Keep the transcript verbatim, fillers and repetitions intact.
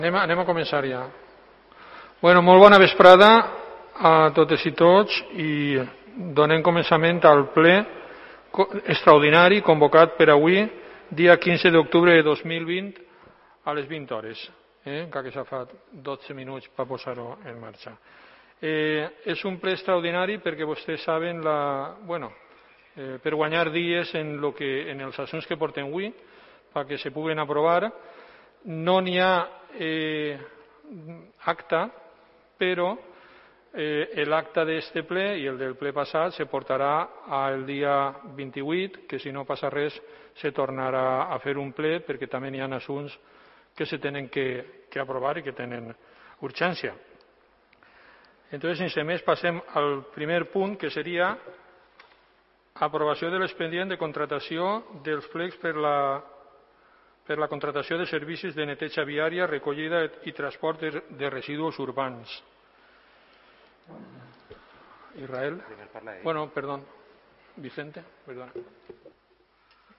Anem a, anem a començar ja. Bueno, molt bona vesprada a totes i tots i donem començament al ple extraordinari convocat per avui, dia quinze d'octubre de dos mil vint, a les vint hores, eh? encara que s'ha fet dotze minuts per posar-ho en marxa. Eh, és un ple extraordinari perquè vostès saben la, bueno, eh, per guanyar dies en, lo que, en els assumptes que portem avui, perquè se puguen aprovar. No n'hi ha eh, acta, però eh, l'acte d'este ple i el del ple passat se portarà al dia vint-i-vuit, que si no passa res se tornarà a fer un ple perquè també n'hi ha assumptes que se tenen que, que aprovar i que tenen urgència. Entonces, sense més, passem al primer punt, que seria aprovació de l'expedient de contratació dels plecs per la per la contratació de servicis de neteja viària, recollida i transport de, de residus urbans. Israel? Bueno, perdón. Vicente, perdona.